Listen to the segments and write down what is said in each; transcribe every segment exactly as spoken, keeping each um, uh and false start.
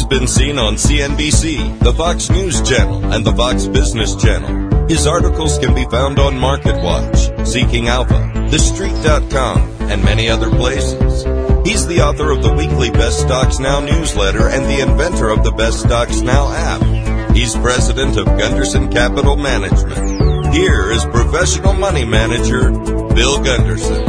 has been seen on C N B C, the Fox News Channel, and the Fox Business Channel. His articles can be found on MarketWatch, Seeking Alpha, The Street dot com, and many other places. He's the author of the weekly Best Stocks Now newsletter and the inventor of the Best Stocks Now app. He's president of Gunderson Capital Management. Here is professional money manager, Bill Gunderson.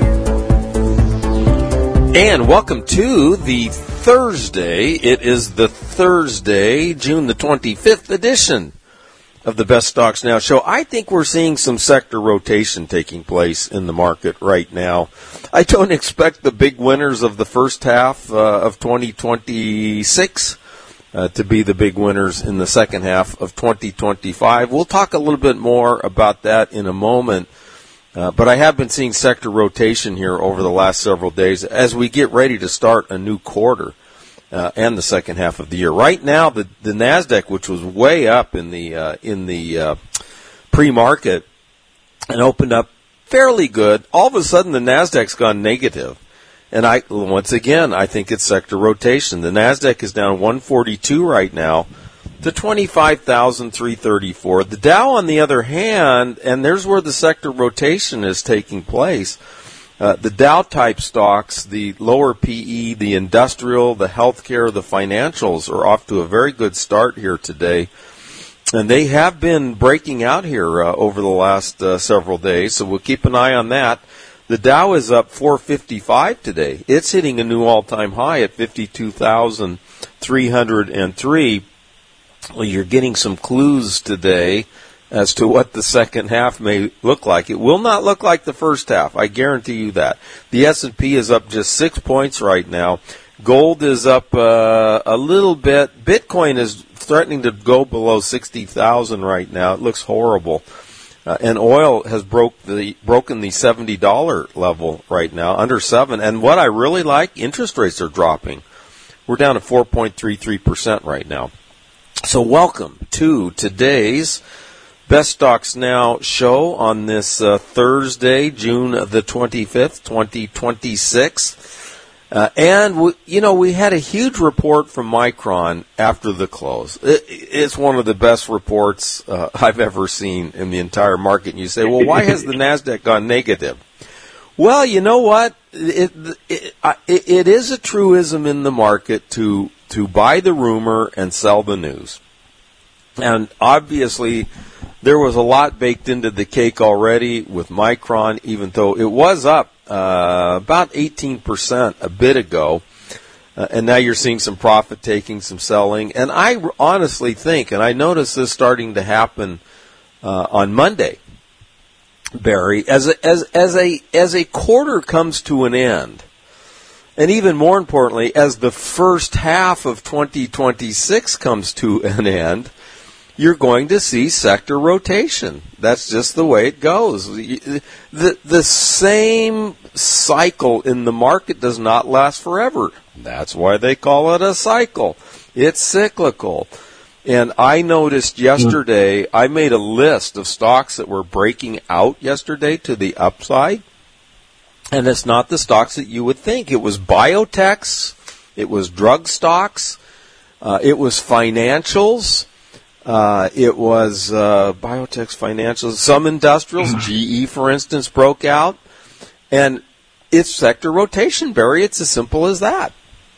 And welcome to the Thursday. It is the Thursday, June the twenty-fifth edition of the Best Stocks Now show. I think we're seeing some sector rotation taking place in the market right now. I don't expect the big winners of the first half uh, of twenty twenty-six uh, to be the big winners in the second half of twenty twenty-five. We'll talk a little bit more about that in a moment. Uh, but I have been seeing sector rotation here over the last several days as we get ready to start a new quarter uh, and the second half of the year. Right now, the, the NASDAQ, which was way up in the uh, in the uh, pre-market and opened up fairly good, all of a sudden the NASDAQ's gone negative. And I once again, I think it's sector rotation. The NASDAQ is down one forty-two right now to twenty-five thousand three hundred thirty-four. The Dow, on the other hand, and there's where the sector rotation is taking place, uh, the Dow-type stocks, the lower P E, the industrial, the healthcare, the financials are off to a very good start here today. And they have been breaking out here uh, over the last uh, several days, so we'll keep an eye on that. The Dow is up four fifty-five today. It's hitting a new all-time high at fifty-two thousand three hundred three. Well, you're getting some clues today as to what the second half may look like. It will not look like the first half. I guarantee you that. The S and P is up just six points right now. Gold is up uh, a little bit. Bitcoin is threatening to go below sixty thousand right now. It looks horrible. Uh, and oil has broke the broken the seventy dollars level right now, under seven. And what I really like, interest rates are dropping. We're down to four point three three percent right now. So welcome to today's Best Stocks Now show on this uh, Thursday, June the twenty-fifth, twenty twenty-six. Uh, and, we, you know, we had a huge report from Micron after the close. It, it's one of the best reports uh, I've ever seen in the entire market. And you say, well, why has the NASDAQ gone negative? Well, you know what? It, it, it, it is a truism in the market to to buy the rumor and sell the news. And obviously, there was a lot baked into the cake already with Micron, even though it was up uh, about eighteen percent a bit ago. Uh, and now you're seeing some profit taking, some selling. And I honestly think, and I noticed this starting to happen uh, on Monday, Barry, as a, as, as a, as a quarter comes to an end, and even more importantly, as the first half of twenty twenty-six comes to an end, you're going to see sector rotation. That's just the way it goes. The, the same cycle in the market does not last forever. That's why they call it a cycle. It's cyclical. And I noticed yesterday, I made a list of stocks that were breaking out yesterday to the upside. And it's not the stocks that you would think. It was biotechs, it was drug stocks, uh, it was financials, uh, it was uh, biotechs, financials, some industrials. G E, for instance, broke out. And it's sector rotation, Barry. It's as simple as that.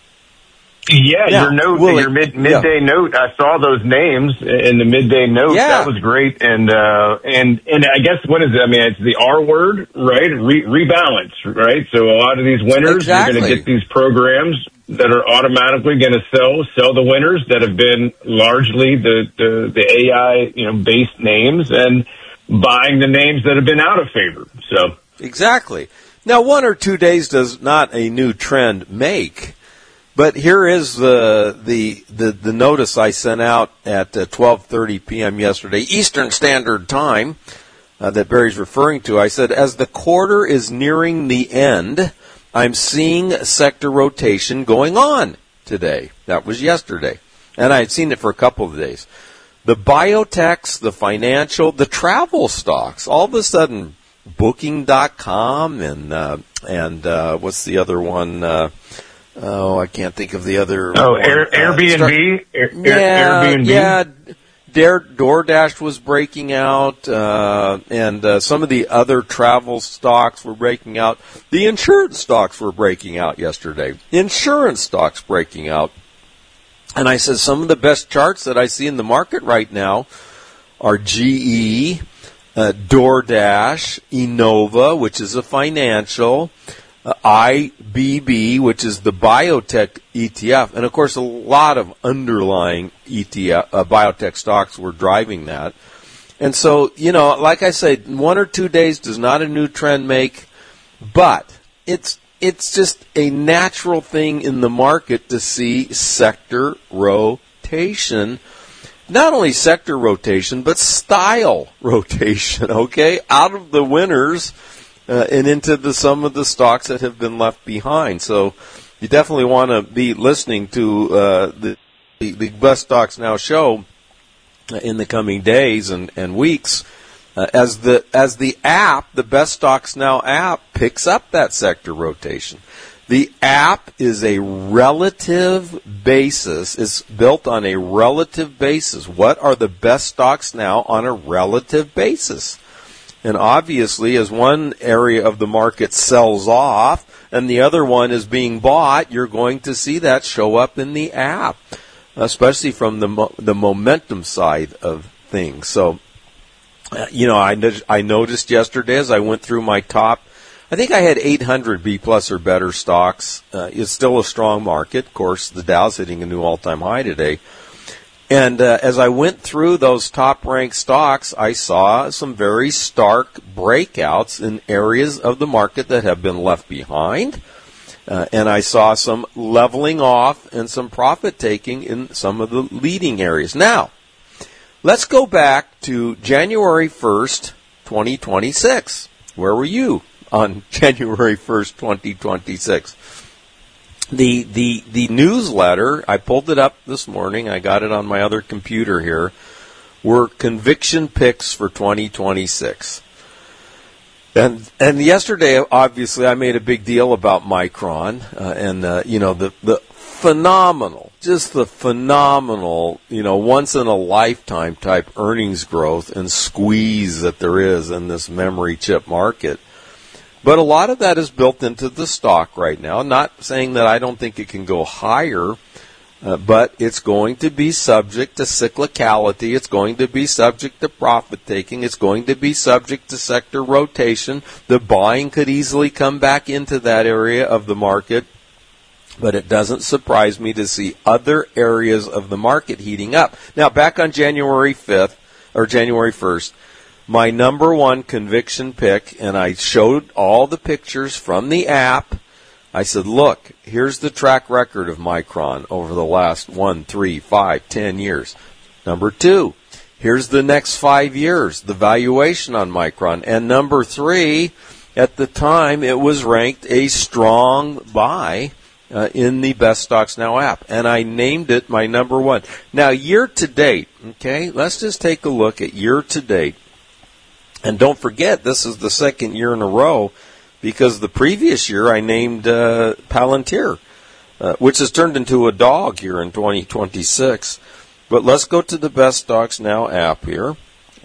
Yeah, yeah. your note, well, your mid, midday yeah. note. I saw those names in the midday note. Yeah. That was great, and uh, and and I guess what is it? I mean, it's the R word, right? Re- rebalance, right? So a lot of these winners, exactly. you're going to get these programs that are automatically going to sell sell the winners that have been largely the the, the A I you know based names, and buying the names that have been out of favor. So exactly. Now, one or two days does not a new trend make. But here is the the the, the notice I sent out at uh, twelve thirty p.m. yesterday, Eastern Standard Time, uh, that Barry's referring to. I said, as the quarter is nearing the end, I'm seeing sector rotation going on today. That was yesterday. And I had seen it for a couple of days. The biotechs, the financial, the travel stocks, all of a sudden, Booking dot com and, uh, and uh, what's the other one? Uh, oh, I can't think of the other. Oh, one. Air, Airbnb? Uh, start, Air, yeah, Airbnb? Yeah, Dare, DoorDash was breaking out, uh, and uh, some of the other travel stocks were breaking out. The insurance stocks were breaking out yesterday. Insurance stocks breaking out. And I said some of the best charts that I see in the market right now are G E, uh, DoorDash, Enova, which is a financial, uh, I B B, which is the biotech E T F, and of course a lot of underlying E T F, uh, biotech stocks were driving that. And so, you know, like I said, one or two days does not a new trend make, but it's it's just a natural thing in the market to see sector rotation. Not only sector rotation, but style rotation, okay? Out of the winners uh, and into the some of the stocks that have been left behind. So you definitely want to be listening to uh, the, the, the Best Stocks Now show in the coming days and, and weeks uh, as the as the app, the Best Stocks Now app, picks up that sector rotation. The app is a relative basis. It's built on a relative basis. What are the best stocks now on a relative basis? And obviously, as one area of the market sells off and the other one is being bought, you're going to see that show up in the app, especially from the mo- the momentum side of things. So, uh, you know, I, I noticed yesterday as I went through my top, I think I had eight hundred B plus or better stocks. Uh, it's still a strong market. Of course, the Dow's hitting a new all-time high today. And uh, as I went through those top-ranked stocks, I saw some very stark breakouts in areas of the market that have been left behind. Uh, and I saw some leveling off and some profit-taking in some of the leading areas. Now, let's go back to January first, twenty twenty-six. Where were you on January first, twenty twenty-six? The, the, the newsletter, I pulled it up this morning, I got it on my other computer here, were conviction picks for twenty twenty-six. And and yesterday, obviously, I made a big deal about Micron, uh, and, uh, you know, the, the phenomenal, just the phenomenal, you know, once-in-a-lifetime type earnings growth and squeeze that there is in this memory chip market. But a lot of that is built into the stock right now. Not saying that I don't think it can go higher, uh, but it's going to be subject to cyclicality. It's going to be subject to profit taking. It's going to be subject to sector rotation. The buying could easily come back into that area of the market. But it doesn't surprise me to see other areas of the market heating up. Now, back on January fifth, or January first, my number one conviction pick, and I showed all the pictures from the app. I said, look, here's the track record of Micron over the last one, three, five, ten years. Number two, here's the next five years, the valuation on Micron. And number three, at the time, it was ranked a strong buy uh, in the Best Stocks Now app. And I named it my number one. Now, year to date, okay, let's just take a look at year to date. And don't forget, this is the second year in a row, because the previous year I named uh, Palantir, uh, which has turned into a dog here in twenty twenty-six. But let's go to the Best Stocks Now app here.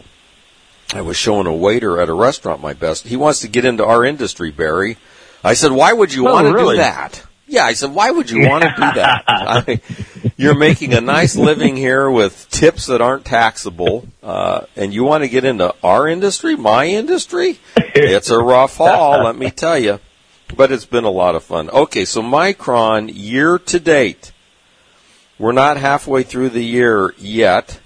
I was showing a waiter at a restaurant my best. He wants to get into our industry, Barry. I said, why would you oh, want to really? do that? Yeah, I said, why would you want to do that? I, you're making a nice living here with tips that aren't taxable, uh, and you want to get into our industry, my industry? It's a rough haul, let me tell you. But it's been a lot of fun. Okay, so Micron, year to date. We're not halfway through the year yet.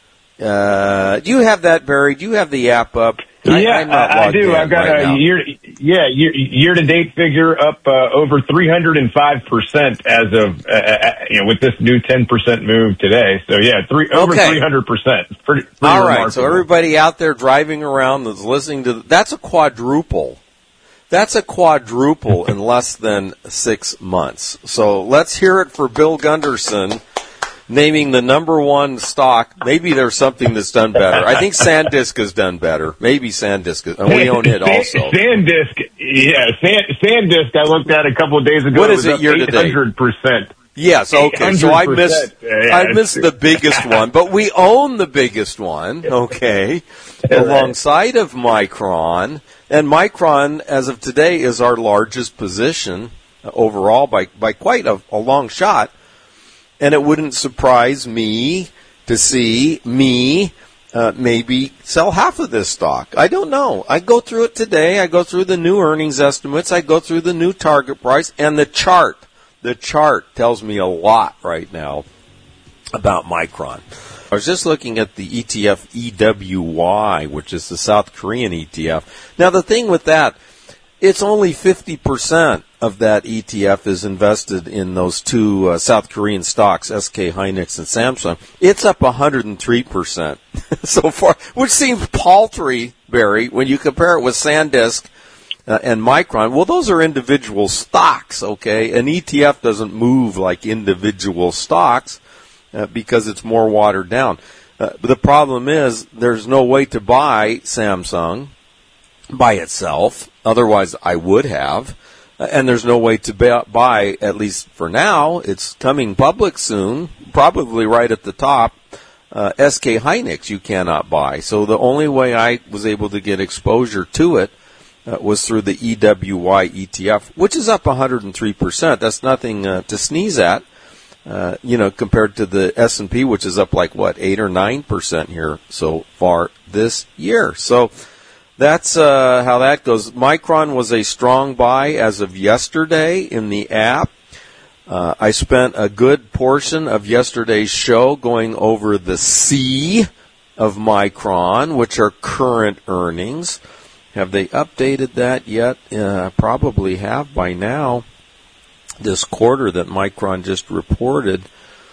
Uh, do you have that, Barry? Do you have the app up? Yeah, I, I do. I've got right a now. year, yeah, year, year to date figure up uh, over three hundred five percent as of, uh, uh, you know, with this new ten percent move today. So yeah, three, over okay. three hundred percent. Pretty, pretty All right. Remarkable. So everybody out there driving around that's listening to, that's a quadruple. That's a quadruple in less than six months. So let's hear it for Bill Gunderson. naming the number one stock. Maybe there's something that's done better. I think SanDisk has done better. Maybe SanDisk, is, and we own it also. SanDisk, yeah, San, SanDisk. I looked at a couple of days ago. What is it year to date? eight hundred percent. Yes, okay. So I missed, yeah, I missed the biggest one, but we own the biggest one, okay, alongside of Micron. And Micron, as of today, is our largest position overall by, by quite a, a long shot. And it wouldn't surprise me to see me uh, maybe sell half of this stock. I don't know. I go through it today. I go through the new earnings estimates. I go through the new target price and the chart. The chart tells me a lot right now about Micron. I was just looking at the E T F E W Y, which is the South Korean E T F. Now, the thing with that, it's only fifty percent of that E T F is invested in those two uh, South Korean stocks, S K Hynix and Samsung. It's up one hundred three percent so far, which seems paltry, Barry, when you compare it with SanDisk Uh, and Micron. Well, those are individual stocks, okay? An E T F doesn't move like individual stocks uh, because it's more watered down. Uh, but the problem is there's no way to buy Samsung by itself. Otherwise, I would have. Uh, and there's no way to buy, at least for now, it's coming public soon, probably right at the top, uh, S K Hynix you cannot buy. So the only way I was able to get exposure to it Uh, was through the E W Y E T F, which is up one hundred three percent. That's nothing uh, to sneeze at, uh, you know, compared to the S and P, which is up like, what, eight or nine percent here so far this year. So that's uh, how that goes. Micron was a strong buy as of yesterday in the app. Uh, I spent a good portion of yesterday's show going over the C of Micron, which are current earnings. Have they updated that yet? Uh, probably have by now. This quarter that Micron just reported.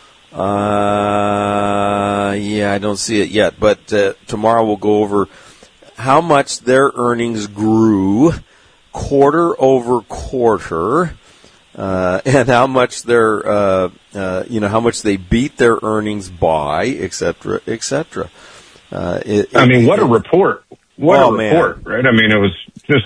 Uh, yeah, I don't see it yet. But uh, tomorrow we'll go over how much their earnings grew quarter over quarter, uh, and how much their, uh, uh, you know, how much they beat their earnings by, et cetera, et cetera. Uh, it, I mean, what it, a report. What oh, a report, man. Right? I mean, it was just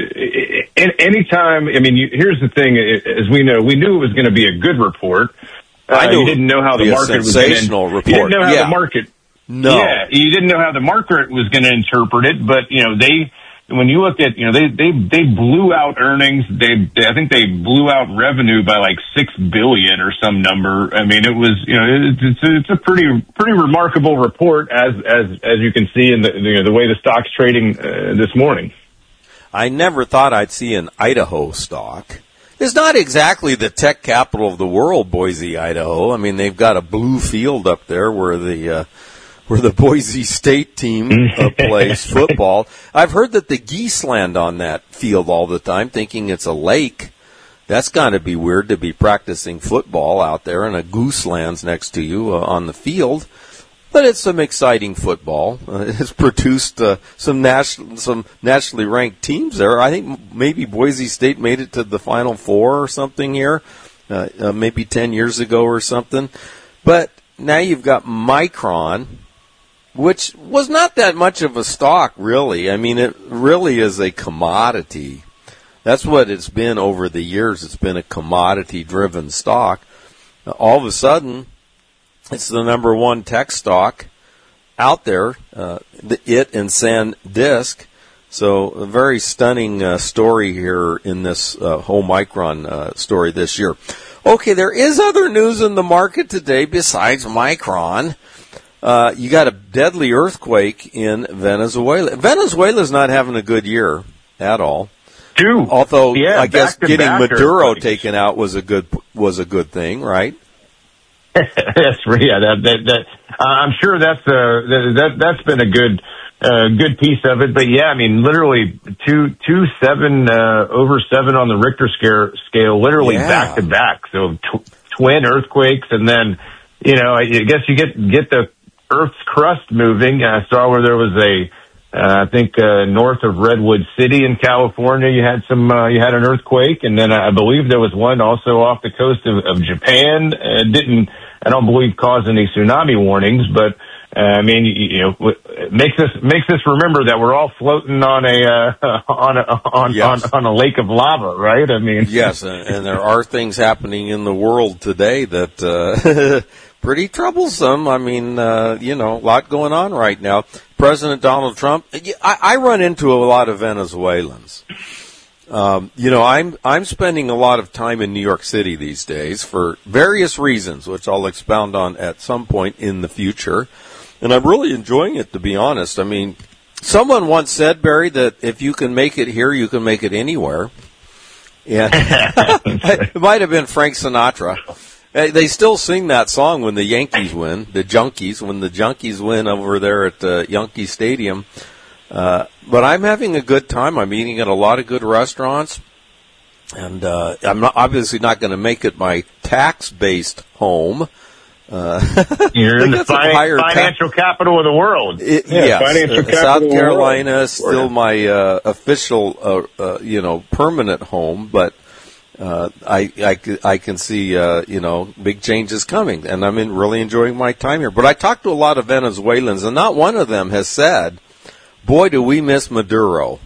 uh, any time. I mean, you, here's the thing: as we know, we knew it was going to be a good report. Uh, I knew you didn't know how the market was going to. Report. You didn't know how yeah. the market. No. Yeah, you didn't know how the market was going to interpret it, but you know they. When you look at, you know, they they they blew out earnings. They, they I think they blew out revenue by like six billion or some number. I mean, it was, you know, it's it's a, it's a pretty pretty remarkable report as as as you can see in the you know, the way the stock's trading uh, this morning. I never thought I'd see an Idaho stock. It's not exactly the tech capital of the world, Boise, Idaho. I mean, they've got a blue field up there where the uh, where the Boise State team uh, plays football. I've heard that the geese land on that field all the time, thinking it's a lake. That's got to be weird to be practicing football out there and a goose lands next to you uh, on the field. But it's some exciting football. Uh, it's produced uh, some national, some nationally ranked teams there. I think maybe Boise State made it to the Final Four or something here, uh, uh, maybe ten years ago or something. But now you've got Micron, which was not that much of a stock, really. I mean, it really is a commodity. That's what it's been over the years. It's been a commodity-driven stock. All of a sudden, it's the number one tech stock out there, uh, the, it and SanDisk. So a very stunning uh, story here in this uh, whole Micron uh, story this year. Okay, there is other news in the market today besides Micron. Uh, you got a deadly earthquake in Venezuela. Venezuela's not having a good year at all. Two. Although yeah, I guess getting Maduro earthquakes. taken out was a good was a good thing, right? That's yeah. That that, that uh, I'm sure that's uh that, that that's been a good uh, good piece of it. But yeah, I mean, literally two two seven uh, over seven on the Richter scale scale, literally Yeah. back to back. So tw- twin earthquakes, and then you know I guess you get get the Earth's crust moving. I saw where there was a, uh, I think uh, north of Redwood City in California, you had some, uh, you had an earthquake, and then I believe there was one also off the coast of, of Japan. Uh, didn't I don't believe cause any tsunami warnings, but uh, I mean, you, you know, it makes us makes us remember that we're all floating on a uh, on a on, yes. on on a lake of lava, right? I mean, yes, and, and there are things happening in the world today that uh, pretty troublesome. I mean, uh, you know, a lot going on right now. President Donald Trump. I, I run into a lot of Venezuelans. Um, you know, I'm I'm spending a lot of time in New York City these days for various reasons, which I'll expound on at some point in the future. And I'm really enjoying it, to be honest. I mean, someone once said, Barry, that if you can make it here, you can make it anywhere. Yeah, it might have been Frank Sinatra. They still sing that song when the Yankees win, the Junkies, when the Junkies win over there at uh, Yankee Stadium. Uh, but I'm having a good time. I'm eating at a lot of good restaurants. And uh, I'm not, obviously not going to make it my tax-based home. Uh, You're in the fi- financial ta- capital of the world. It, yeah, yes, financial uh, capital South of the Carolina world. is still my uh, official, uh, uh, you know, permanent home, but uh, I, I, I can see, uh, you know, big changes coming, and I'm in, really enjoying my time here. But I talked to a lot of Venezuelans, and not one of them has said, boy, do we miss Maduro.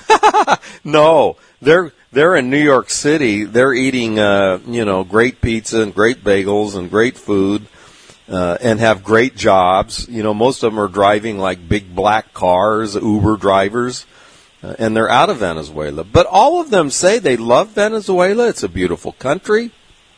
No, they're they're in New York City. They're eating, uh, you know, great pizza and great bagels and great food, uh, and have great jobs. You know, most of them are driving like big black cars, Uber drivers, uh, and they're out of Venezuela. But all of them say they love Venezuela. It's a beautiful country,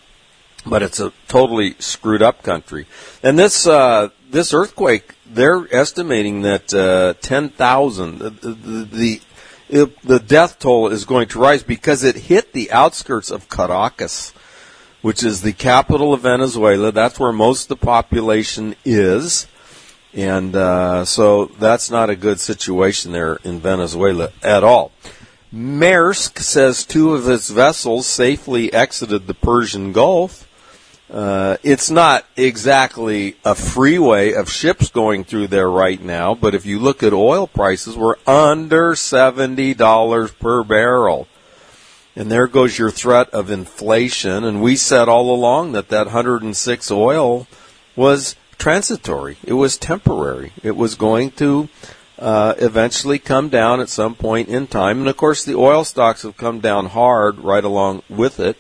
but it's a totally screwed up country. And this uh, this earthquake, they're estimating that uh, ten thousand, the, the, the It, the death toll is going to rise because it hit the outskirts of Caracas, which is the capital of Venezuela. That's where most of the population is. And uh, so that's not a good situation there in Venezuela at all. Maersk says two of its vessels safely exited the Persian Gulf. Uh, it's not exactly a freeway of ships going through there right now, but if you look at oil prices, we're under seventy dollars per barrel. And there goes your threat of inflation. And we said all along that that one hundred six oil was transitory. It was temporary. It was going to uh, eventually come down at some point in time. And, of course, the oil stocks have come down hard right along with it.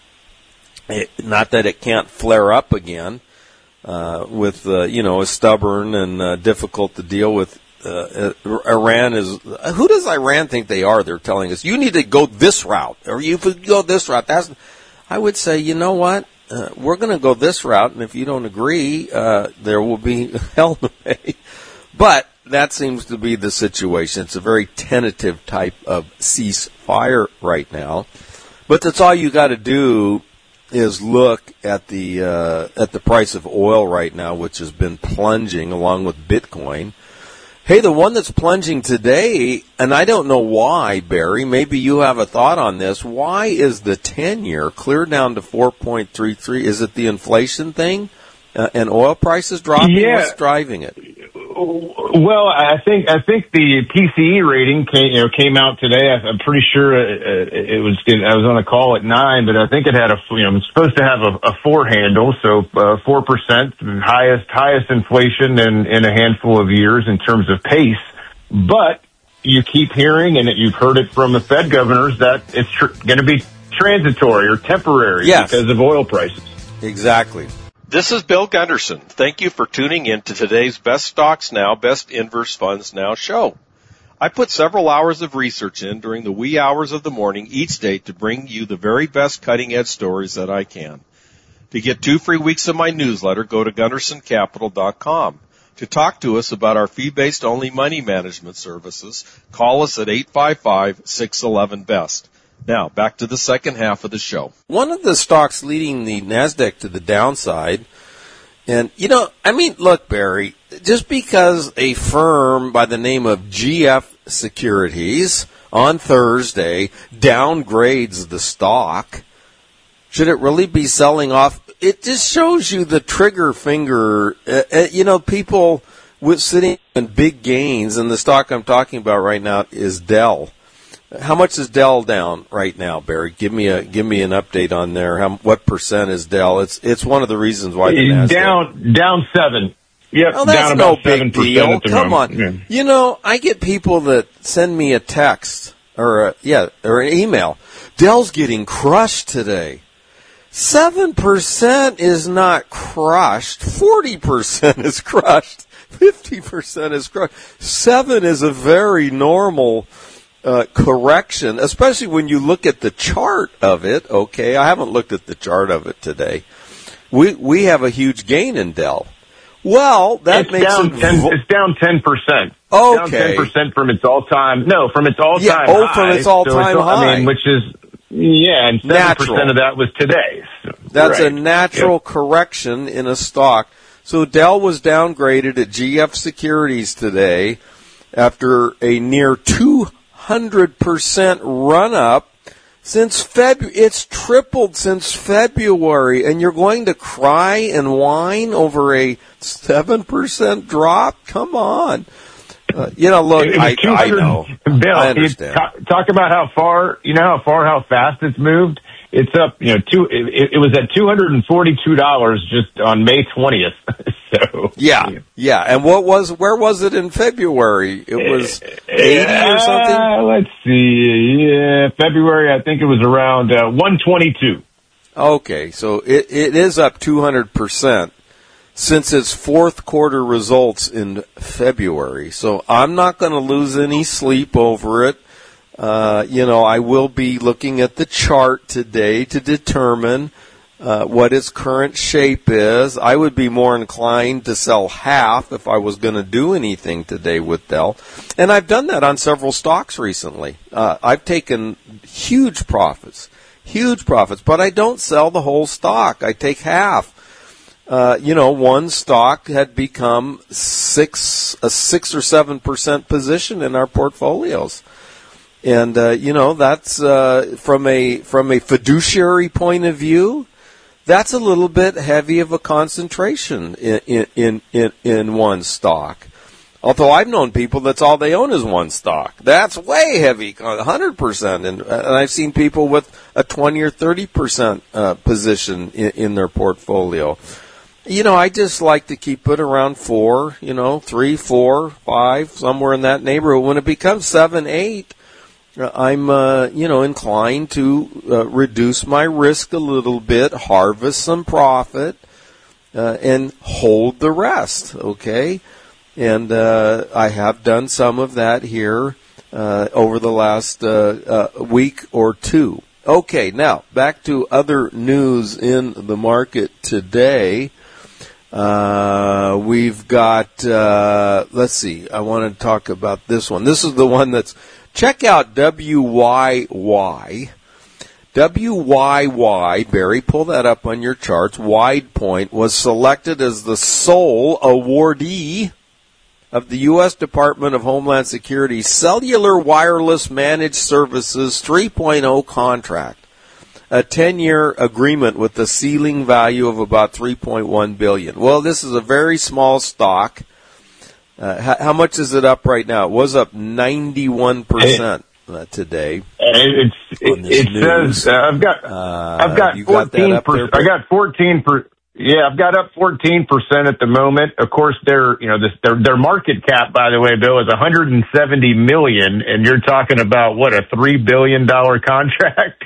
It, not that it can't flare up again uh, with, uh, you know, a stubborn and uh, difficult to deal with. Uh, Iran is, who does Iran think they are? They're telling us, you need to go this route, or you go this route. That's, I would say, you know what? Uh, we're going to go this route, and if you don't agree, uh, there will be hell to pay. But that seems to be the situation. It's a very tentative type of ceasefire right now. But that's all you got to do is look at the uh, at the price of oil right now, which has been plunging along with Bitcoin. Hey, the one that's plunging today, and I don't know why, Barry, maybe you have a thought on this. Why is the ten-year clear down to four point three three? Is it the inflation thing uh, and oil prices dropping? Yeah. What's driving it? Well, I think I think the P C E rating came, you know, came out today. I'm pretty sure it, it was. I was on a call at nine, but I think it had a. You know, it's supposed to have a, a four handle, so four percent, highest highest inflation in in a handful of years in terms of pace. But you keep hearing, and you've heard it from the Fed governors, that it's tr- going to be transitory or temporary yes. because of oil prices. Exactly. This is Bill Gunderson. Thank you for tuning in to today's Best Stocks Now, Best Inverse Funds Now show. I put several hours of research in during the wee hours of the morning each day to bring you the very best cutting-edge stories that I can. To get two free weeks of my newsletter, go to gunderson capital dot com. To talk to us about our fee-based only money management services, call us at eight five five, six one one, B E S T. Now, back to the second half of the show. One of the stocks leading the NASDAQ to the downside, and, you know, I mean, look, Barry, just because a firm by the name of G F Securities on Thursday downgrades the stock, should it really be selling off? It just shows you the trigger finger. Uh, uh, you know, people with sitting in big gains, and the stock I'm talking about right now is Dell. How much is Dell down right now, Barry? Give me a give me an update on there. How what percent is Dell? It's it's one of the reasons why the Nasdaq down down seven. Yep, oh, that's down no about big deal. Come moment. on, Yeah. you know I get people that send me a text or a, yeah or an email. Dell's getting crushed today. Seven percent is not crushed. Forty percent is crushed. Fifty percent is crushed. Seven is a very normal uh, correction, especially when you look at the chart of it. Okay, I haven't looked at the chart of it today. We we have a huge gain in Dell. Well, that it's makes down it. ten, Vo- it's down ten percent. Okay, down ten percent from its all time. No, from its all time. Yeah, oh, high. from its all-time so high. I mean, which is yeah, and seven percent of that was today. So, That's right. a natural Yep. correction in a stock. So Dell was downgraded at G F Securities today after a near two hundred percent run-up since February. It's tripled since February, and you're going to cry and whine over a seven percent drop? Come on. Uh, you know, look, It was I, I know. Bill, I you understand. Talk, talk about how far, you know how far, how fast it's moved? It's up, you know, two, it, it was at two hundred forty-two dollars just on May twentieth. So Yeah, yeah. And what was, where was it in February? It was eighty or something? Uh, let's see. Yeah, February, I think it was around uh, one twenty-two. Okay, so it, it is up two hundred percent since its fourth quarter results in February. So I'm not going to lose any sleep over it. Uh, you know, I will be looking at the chart today to determine uh, what its current shape is. I would be more inclined to sell half if I was going to do anything today with Dell. And I've done that on several stocks recently. Uh, I've taken huge profits, huge profits, but I don't sell the whole stock. I take half. Uh, you know, one stock had become six, a six or seven percent position in our portfolios. And, uh, you know, that's, uh, from a, from a fiduciary point of view, that's a little bit heavy of a concentration in, in, in, in one stock. Although I've known people that's all they own is one stock. That's way heavy, one hundred percent. And, and I've seen people with a twenty or thirty percent, uh, position in, in their portfolio. You know, I just like to keep it around four, you know, three, four, five, somewhere in that neighborhood. When it becomes seven, eight, I'm, uh, you know, inclined to uh, reduce my risk a little bit, harvest some profit, uh, and hold the rest, okay? And uh, I have done some of that here uh, over the last uh, uh, week or two. Okay, now, back to other news in the market today. Uh, we've got, uh, let's see, I want to talk about this one. This is the one that's, check out W Y Y. W Y Y, Barry, pull that up on your charts. WidePoint was selected as the sole awardee of the U S Department of Homeland Security Cellular Wireless Managed Services three point oh contract. A ten-year agreement with a ceiling value of about three point one billion dollars. Well, this is a very small stock. Uh, how, how much is it up right now? It was up ninety-one percent uh, today. It's, it, it says uh, I've got uh, I've got fourteen percent. I got fourteen per. Yeah, I've got up fourteen percent at the moment. Of course, their you know this, their their market cap, by the way, Bill, is one hundred seventy million, and you're talking about what, a three billion dollar contract.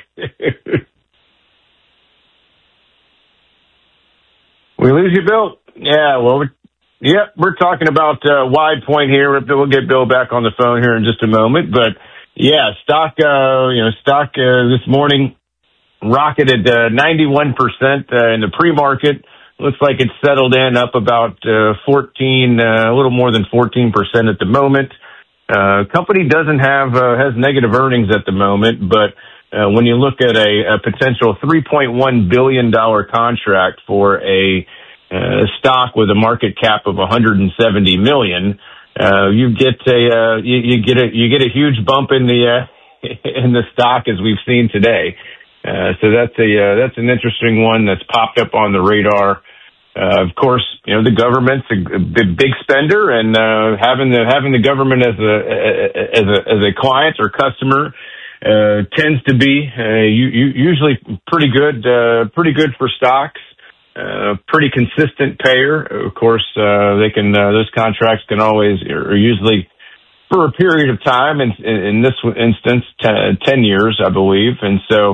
We lose you, Bill? Yeah, well, we're, yep, we're talking about uh, WidePoint here. We'll get Bill back on the phone here in just a moment. But, yeah, stock, uh, you know, stock uh, this morning rocketed uh, ninety-one percent uh, in the pre-market. Looks like it's settled in up about uh, fourteen, uh, a little more than fourteen percent at the moment. Uh, company doesn't have, uh, has negative earnings at the moment, but Uh, when you look at a, a potential three point one billion dollars contract for a uh, stock with a market cap of one hundred seventy million dollars, uh, you get a uh, you, you get a you get a huge bump in the uh, in the stock as we've seen today. Uh, so that's a uh, that's an interesting one that's popped up on the radar Uh, of course, you know, the government's a, a big spender, and uh, having the having the government as a as a as a client or customer uh, tends to be uh, u- usually pretty good, uh, pretty good for stocks. Uh, pretty consistent payer. Of course, uh, they can uh, those contracts can always are usually for a period of time. In, in this instance, ten, ten years, I believe, and so.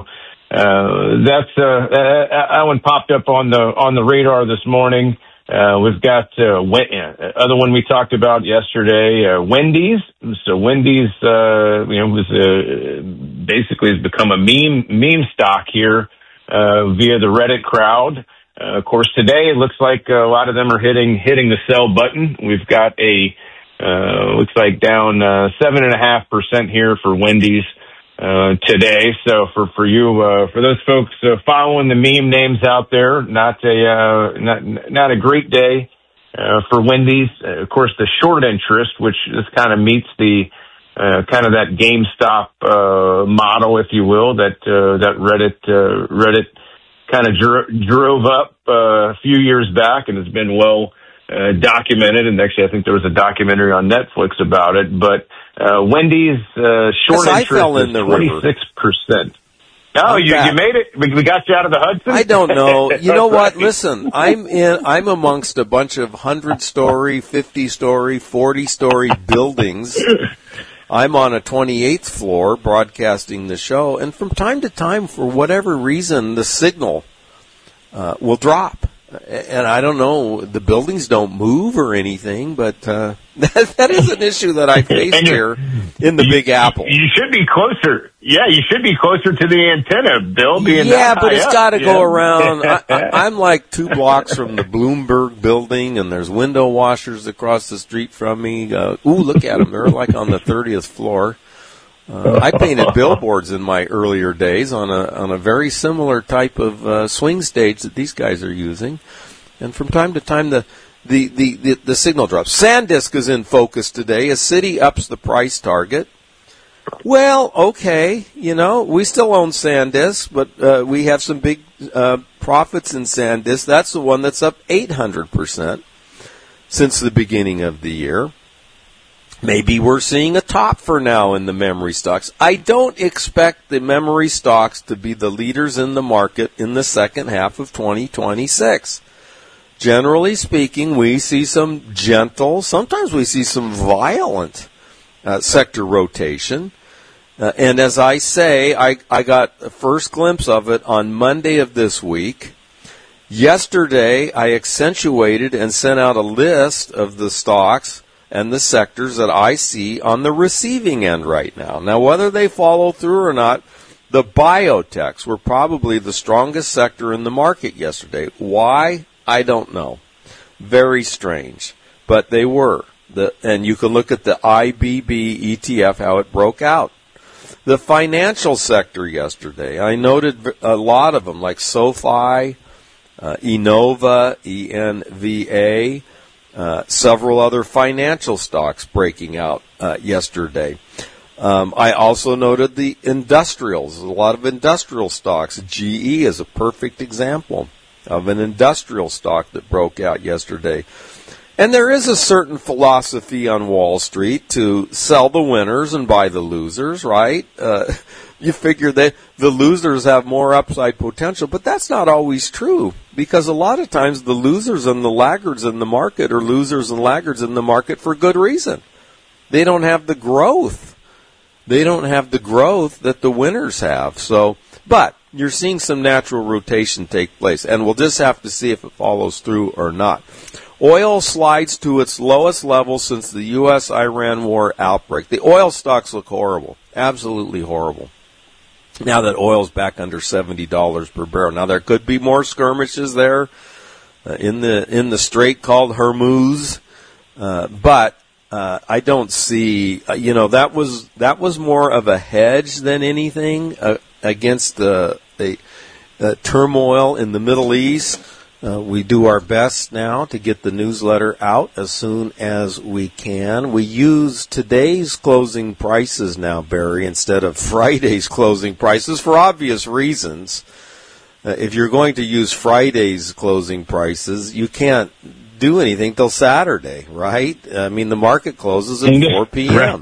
Uh, that's, uh, that one popped up on the, on the radar this morning. Uh, we've got, uh, other one we talked about yesterday, uh, Wendy's. So Wendy's, uh, you know, was, uh, basically has become a meme, meme stock here, uh, via the Reddit crowd. Uh, of course, today it looks like a lot of them are hitting, hitting the sell button. We've got a, uh, looks like down, uh, seven and a half percent here for Wendy's. Uh, today. So for, for you, uh, for those folks, uh, following the meme names out there, not a, uh, not, not a great day, uh, for Wendy's. Uh, of course, the short interest, which just kind of meets the, uh, kind of that GameStop, uh, model, if you will, that, uh, that Reddit, uh, Reddit kind of dro- drove up, uh, a few years back and has been well, uh, documented. And actually, I think there was a documentary on Netflix about it, but, Uh, Wendy's, uh, short yes, interest is twenty-six percent. Oh, you, you made it. We, we got you out of the Hudson? I don't know. You know what? Right. Listen, I'm in, I'm amongst a bunch of hundred story, fifty story, forty story buildings. I'm on a twenty-eighth floor broadcasting the show, and from time to time, for whatever reason, the signal, uh, will drop. And I don't know, the buildings don't move or anything, but uh, that, that is an issue that I face here in the you, Big Apple. You should be closer. Yeah, you should be closer to the antenna, Bill. Being yeah, that but it's got to yeah. go around. I, I, I'm like two blocks from the Bloomberg building, and there's window washers across the street from me. Uh, ooh, look at them. They're like on the thirtieth floor. Uh, I painted billboards in my earlier days on a on a very similar type of uh, swing stage that these guys are using, and from time to time the the, the, the, the signal drops. SanDisk is in focus today. A city ups the price target. Well, okay, you know, we still own SanDisk, but uh, we have some big uh, profits in SanDisk. That's the one that's up eight hundred percent since the beginning of the year. Maybe we're seeing a top for now in the memory stocks. I don't expect the memory stocks to be the leaders in the market in the second half of twenty twenty-six. Generally speaking, we see some gentle, sometimes we see some violent uh, sector rotation. Uh, and as I say, I, I got a first glimpse of it on Monday of this week. Yesterday, I accentuated and sent out a list of the stocks and the sectors that I see on the receiving end right now. Now, whether they follow through or not, the biotechs were probably the strongest sector in the market yesterday. Why? I don't know. Very strange. But they were. The, and you can look at the I B B E T F, how it broke out. The financial sector yesterday, I noted a lot of them, like SoFi, uh, Enova, E N V A, Uh, several other financial stocks breaking out uh, yesterday. Um, I also noted the industrials, a lot of industrial stocks. G E is a perfect example of an industrial stock that broke out yesterday. And there is a certain philosophy on Wall Street to sell the winners and buy the losers, right? Uh, you figure that the losers have more upside potential, but that's not always true, because a lot of times the losers and the laggards in the market are losers and laggards in the market for good reason. They don't have the growth. They don't have the growth that the winners have. So, but you're seeing some natural rotation take place, and we'll just have to see if it follows through or not. Oil slides to its lowest level since the U S Iran war outbreak. The oil stocks look horrible, absolutely horrible, now that oil's back under seventy dollars per barrel. Now, there could be more skirmishes there uh, in the in the strait called Hormuz, uh, but uh, I don't see, uh, you know, that was that was more of a hedge than anything uh, against the, the uh, turmoil in the Middle East. Uh, we do our best now to get the newsletter out as soon as we can. We use today's closing prices now, Barry, instead of Friday's closing prices for obvious reasons. Uh, if you're going to use Friday's closing prices, you can't do anything till Saturday, right? I mean, the market closes at four p.m. Right.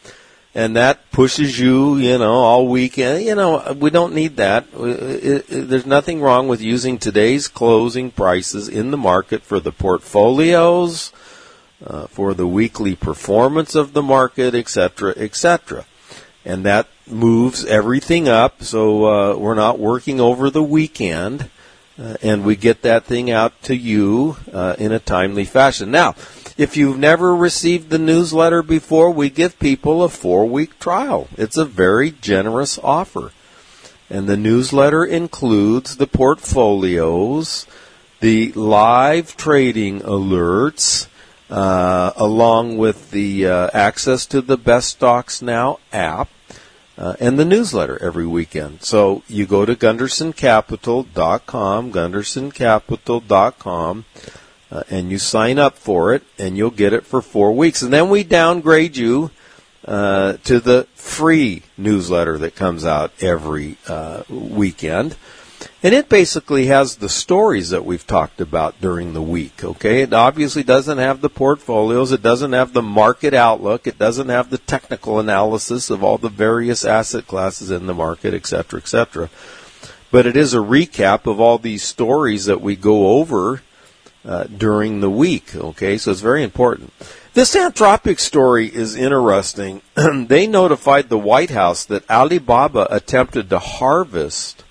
And that pushes you, you know, all weekend. You know, we don't need that. It, it, there's nothing wrong with using today's closing prices in the market for the portfolios, uh, for the weekly performance of the market, et cetera, et cetera. And that moves everything up, so uh, we're not working over the weekend, uh, and we get that thing out to you uh, in a timely fashion. Now, if you've never received the newsletter before, we give people a four-week trial. It's a very generous offer. And the newsletter includes the portfolios, the live trading alerts, uh, along with the uh, access to the Best Stocks Now app, uh, and the newsletter every weekend. So you go to Gunderson Capital dot com, Gunderson Capital dot com, Uh, and you sign up for it, and you'll get it for four weeks. And then we downgrade you uh, to the free newsletter that comes out every uh, weekend. And it basically has the stories that we've talked about during the week, okay? It obviously doesn't have the portfolios. It doesn't have the market outlook. It doesn't have the technical analysis of all the various asset classes in the market, et cetera, et cetera. But it is a recap of all these stories that we go over Uh, during the week, okay? So it's very important. This Anthropic story is interesting. They notified the White House that Alibaba attempted to harvest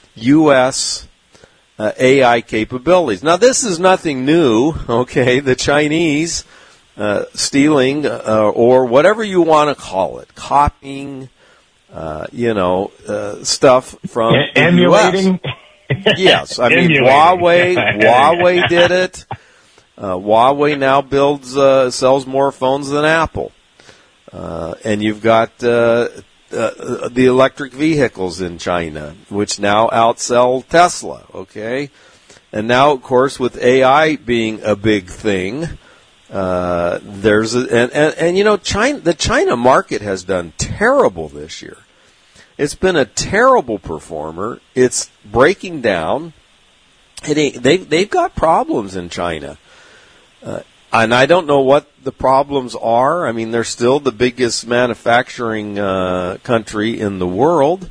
U S uh, A I capabilities. Now, this is nothing new, okay? The Chinese uh, stealing uh, or whatever you want to call it, copying, uh, you know, uh, stuff from E- the emulating. U S Yes, I mean, Emulating. Huawei, Huawei did it. Uh, Huawei now builds, uh, sells more phones than Apple. Uh, and you've got, uh, uh, the electric vehicles in China, which now outsell Tesla, okay? And now, of course, with A I being a big thing, uh, there's a, and, and, and, you know, China, the China market has done terrible this year. It's been a terrible performer. It's breaking down. It they've, they've got problems in China. Uh, and I don't know what the problems are. I mean, they're still the biggest manufacturing uh, country in the world.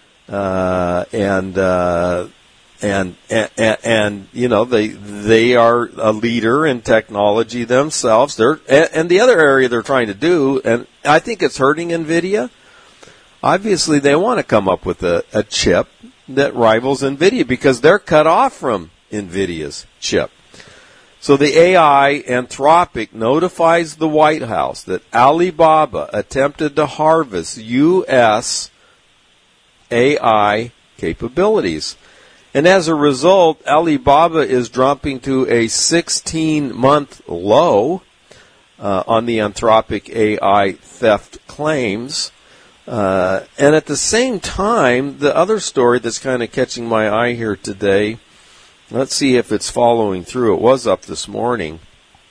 Uh, and, uh, and, and, and, you know, they, they are a leader in technology themselves. They're, and, and the other area they're trying to do, and I think it's hurting NVIDIA. Obviously, they want to come up with a, a chip that rivals NVIDIA because they're cut off from NVIDIA's chip. So the A I, Anthropic, notifies the White House that Alibaba attempted to harvest U S A I capabilities. And as a result, Alibaba is dropping to a sixteen-month low uh, on the Anthropic A I theft claims. Uh, and at the same time, the other story that's kind of catching my eye here today, let's see if it's following through. It was up this morning.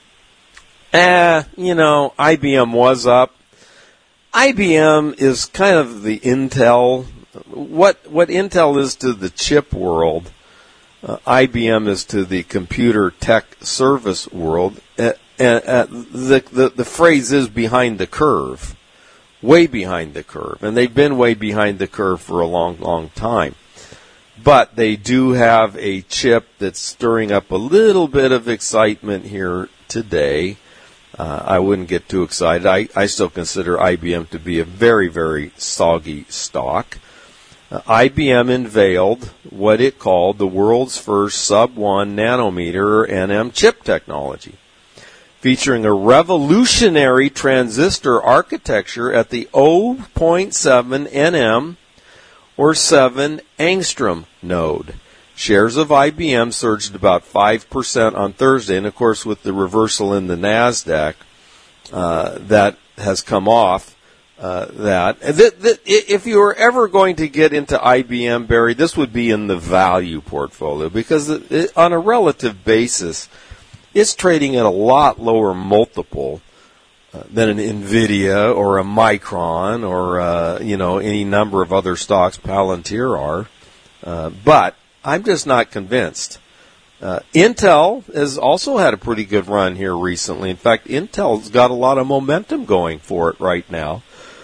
Eh, you know, I B M was up. I B M is kind of the Intel. What what Intel is to the chip world, uh, I B M is to the computer tech service world. Uh, uh, uh, the, the the phrase is behind the curve. Way behind the curve. And they've been way behind the curve for a long, long time. But they do have a chip that's stirring up a little bit of excitement here today. Uh, I wouldn't get too excited. I, I still consider I B M to be a very, very soggy stock. Uh, I B M unveiled what it called the world's first sub one nanometer or N M chip technology, featuring a revolutionary transistor architecture at the zero point seven nm or seven angstrom node. Shares of I B M surged about five percent on Thursday, and of course with the reversal in the NASDAQ, uh, that has come off uh, that. Th- th- if you were ever going to get into I B M, Barry, this would be in the value portfolio because it, it, on a relative basis, it's trading at a lot lower multiple uh, than an NVIDIA or a Micron or, uh, you know, any number of other stocks, Palantir are. Uh, but I'm just not convinced. Uh, Intel has also had a pretty good run here recently. In fact, Intel's got a lot of momentum going for it right now.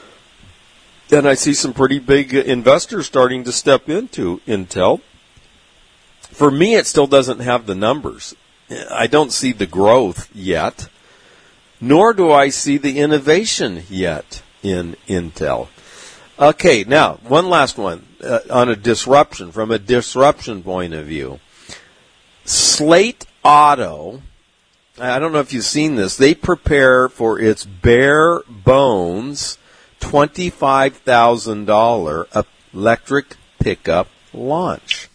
And I see some pretty big investors starting to step into Intel. For me, it still doesn't have the numbers. I don't see the growth yet, nor do I see the innovation yet in Intel. Okay, now, one last one uh, on a disruption, from a disruption point of view. Slate Auto, I don't know if you've seen this, they prepare for its bare bones twenty-five thousand dollars electric pickup launch.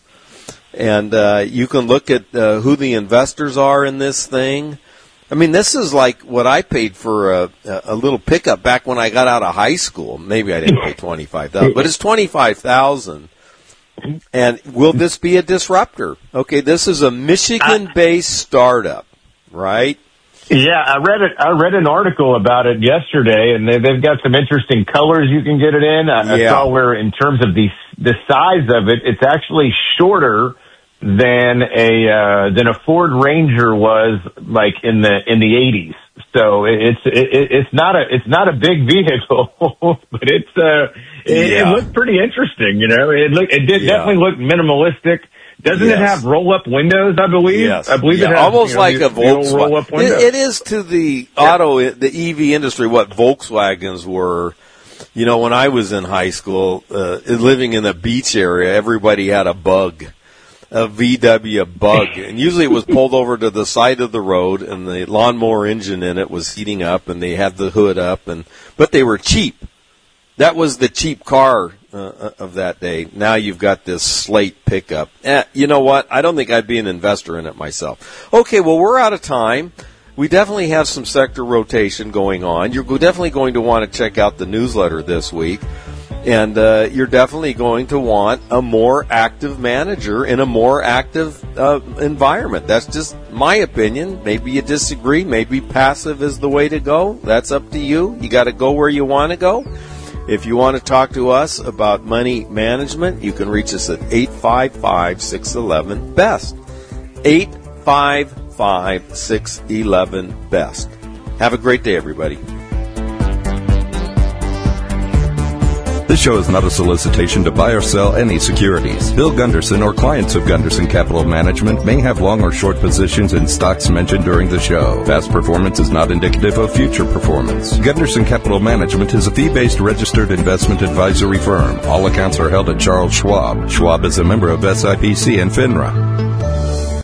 And uh, you can look at uh, who the investors are in this thing. I mean, this is like what I paid for a, a little pickup back when I got out of high school. Maybe I didn't pay twenty-five thousand dollars, but it's twenty-five thousand dollars. And will this be a disruptor? Okay, this is a Michigan-based startup, right? Yeah, I read it. I read an article about it yesterday, and they, they've got some interesting colors you can get it in. I, Yeah. I saw where, in terms of the the size of it, it's actually shorter than a uh, than a Ford Ranger was like in the in the eighties. So it's it, it's not a it's not a big vehicle, but it's uh it, Yeah. it looked pretty interesting. You know, it looked it did Yeah. definitely look minimalistic. Doesn't Yes. it have roll-up windows, I believe? Yes. I believe Yeah, it has almost you know, like the- a the old Volkswagen. roll-up window. It, it is to the auto, the E V industry, what Volkswagens were. You know, when I was in high school, uh, living in the beach area, everybody had a Bug, a V W Bug, and usually it was pulled over to the side of the road, and the lawnmower engine in it was heating up, and they had the hood up, and but they were cheap. That was the cheap car uh, of that day. Now you've got this Slate pickup. Eh, you know what? I don't think I'd be an investor in it myself. Okay, well, we're out of time. We definitely have some sector rotation going on. You're definitely going to want to check out the newsletter this week. And uh, you're definitely going to want a more active manager in a more active uh, environment. That's just my opinion. Maybe you disagree. Maybe passive is the way to go. That's up to you. You got to go where you want to go. If you want to talk to us about money management, you can reach us at eight five five, six one one, B E S T. eight five five, six one one, B E S T. Have a great day, everybody. This show is not a solicitation to buy or sell any securities. Bill Gunderson or clients of Gunderson Capital Management may have long or short positions in stocks mentioned during the show. Past performance is not indicative of future performance. Gunderson Capital Management is a fee-based registered investment advisory firm. All accounts are held at Charles Schwab. Schwab is a member of S I P C and FINRA.